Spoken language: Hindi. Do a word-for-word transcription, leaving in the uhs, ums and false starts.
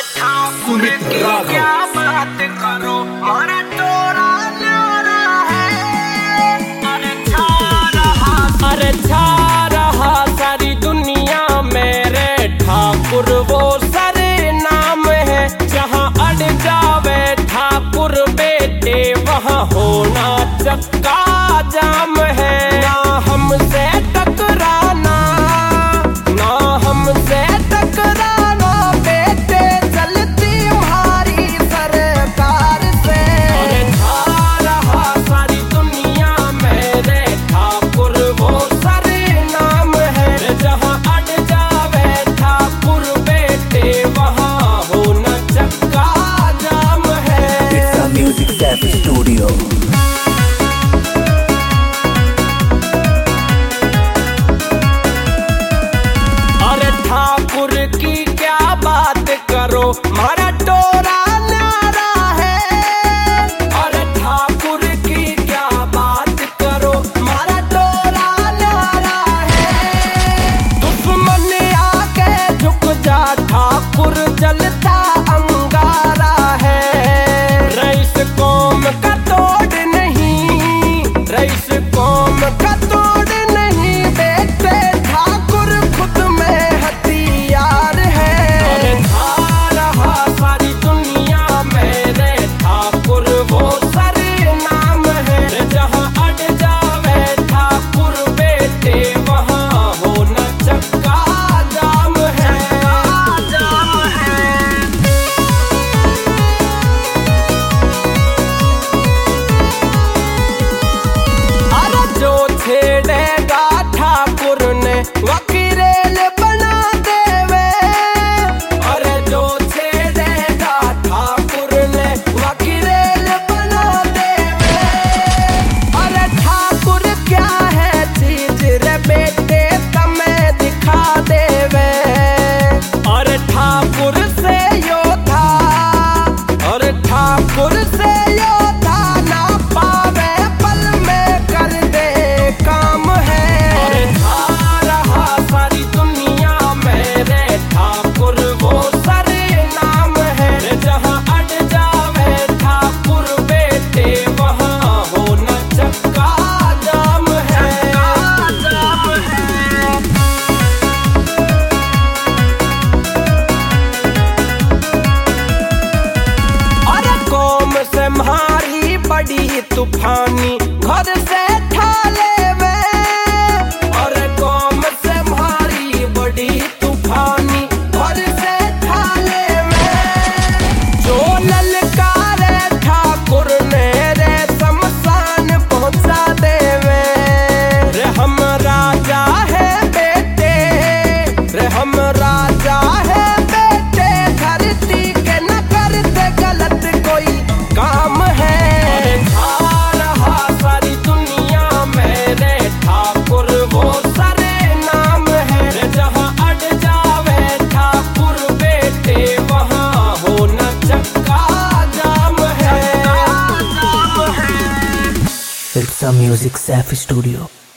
सुमित राघव। क्या बात करो मारा टोरा न्यारा है। अरे छा रहा अरे छा रहा सारी दुनिया मेरे ठाकुर वो सारे नाम है। जहाँ अड़ जावे ठाकुर बेटे वहाँ होना चक्का जाम है। ना हमसे टकराना ना हमसे टकराना बेटे चलती हमारी सरकार से। अरे छा रहा सारी दुनिया मेरे ठाकुर वो सारे नाम है। जहाँ अड़ जावे ठाकुर बेटे वहाँ होना चक्का जाम है। It's a music cafe studio. अरे ठाकुर की क्या बात करो मारा टोरा न्यारा है। अरे ठाकुर की क्या बात करो मारा टोरा न्यारा है। दुश्मन आके झुक जा ठाकुर जलता अंगारा है। रईस कौम का तोड़ नहीं रईस कौम का तोड़ नहीं बेटे ठाकुर खुद में हथियार है। अरे छा रहा सारी दुनिया मेरे ठाकुर वो सारे नाम है। जहाँ अड़ जावे ठाकुर बेटे वहाँ होना चक्का जाम है। जाम है। अरे जो छेड़ेगा ठाकुर ने वकीरेल बना देवे। अरे जो छेड़ेगा ठाकुर ने वकीरेल बना देवे। अरे ठाकुर क्या है चीज रे बेटे तमें दिखा देवे। अरे ठाकुर से योद्धा अरे ठाकुर से योद्धा ना पावे पल में कर दे काम है। अरे छा रहा सारी दुनिया मेरे ठाकुर वो सारे नाम है। जहाँ अड़ जावे ठाकुर बेटे वहाँ होना चक्का जाम है। जाम है। अरे कौम से मारी बड़ी तूफानी घर से ठाले वे। अरे कौम से मारी बड़ी तूफानी घर से ठाले वे। जो ललकारे ठाकुर ने रे शमशान पहुँचा देवे। रे हम राजा है बेटे रे हम राजा है बेटे धरती के न करते गलत कोई काम है। अरे छा रहा सारी दुनिया मेरे ठाकुर वो सारे नाम है। जहाँ अड़ जावे ठाकुर बेटे वहाँ होना चक्का जाम है। जाम है। It's a music cafe studio.